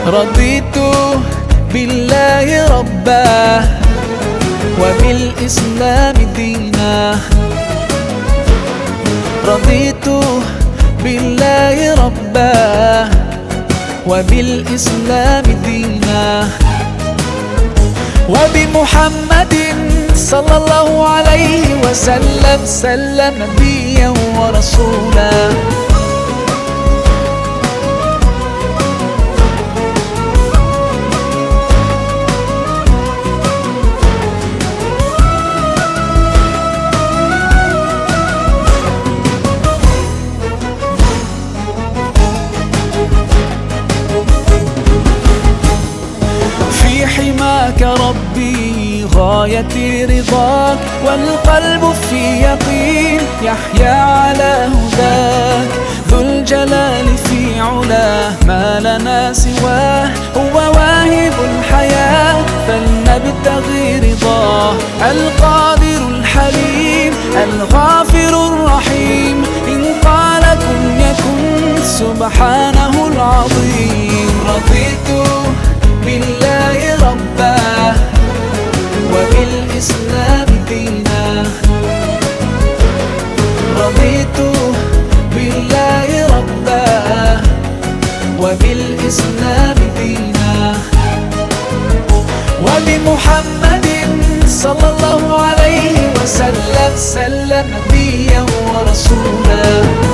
رضيت بالله ربا وبالإسلام دينا. رضيت بالله ربا وبالإسلام دينا، وبمحمد صلى الله عليه وسلم سلم نبيا ورسولا. حماك ربي غاية رضاك، والقلب في يقين يحيا على هداك. ذو الجلال في علاه ما لنا سواه، هو واهب الحياة فلنبتغي رضاه. القادر الحليم الغافر الرحيم، إن قال كن يكن سبحانه العظيم. رضيت بالله ربا وبالإسلام دينا. رضيت بالله ربا وبالإسلام دينا، وبمحمد صلى الله عليه وسلم سلم نبيا ورسولا.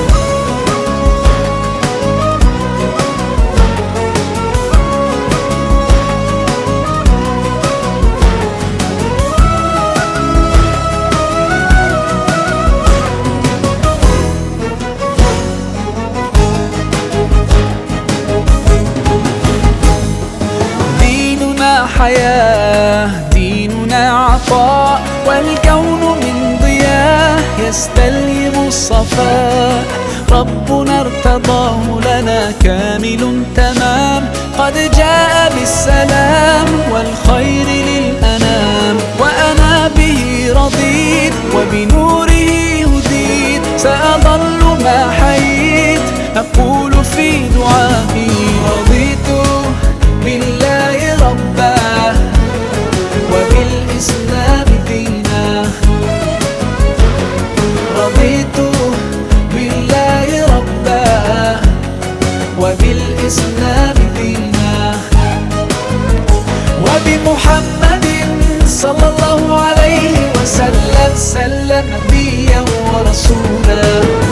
حياة ديننا عطاء، والكون من ضياء يستلهم الصفاء. ربنا ارتضاه لنا كامل تمام، قد جاء بالسلام والخير للأنام. وأنا به رضيت وبنوره هديت، سأظل ما حييت أقول في دعائي. رضيت بالله ربا وبالإسلام دينا. رضيت بالله ربا وبالإسلام دينا، وبمحمد صلى الله عليه وسلم سلم نبيا ورسولا.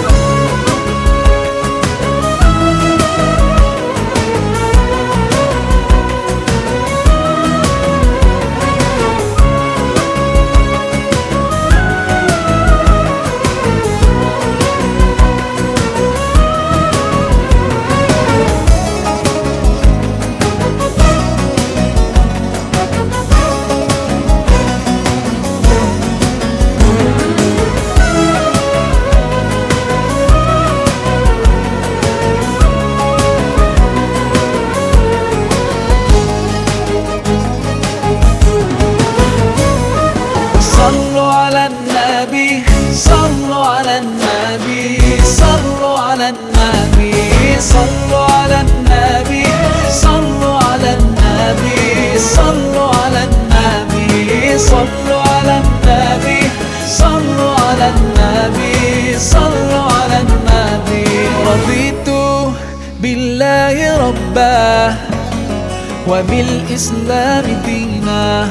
صلوا على النبي صلوا على النبي صلوا على النبي صلوا على النبي صلوا على النبي صلوا على النبي صلوا على النبي صلوا على النبي صلوا على النبي. رضيت بالله ربا وبالإسلام دينا.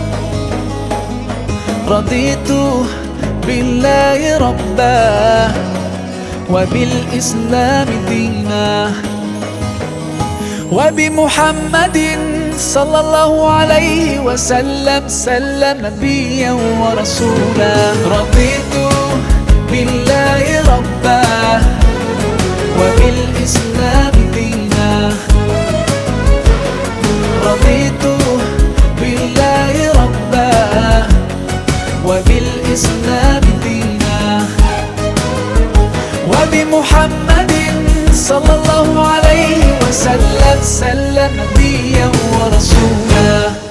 رضيت بالله ربا وبالإسلام دينا، وبمحمد صلى الله عليه وسلم سلم نبيا ورسولا. رضيت بالله ربا وبالإسلام دينا. رضيت بالله ربا وبالإسلام دينا، وبمحمد صلى الله عليه وسلم سلم نبيا ورسولا.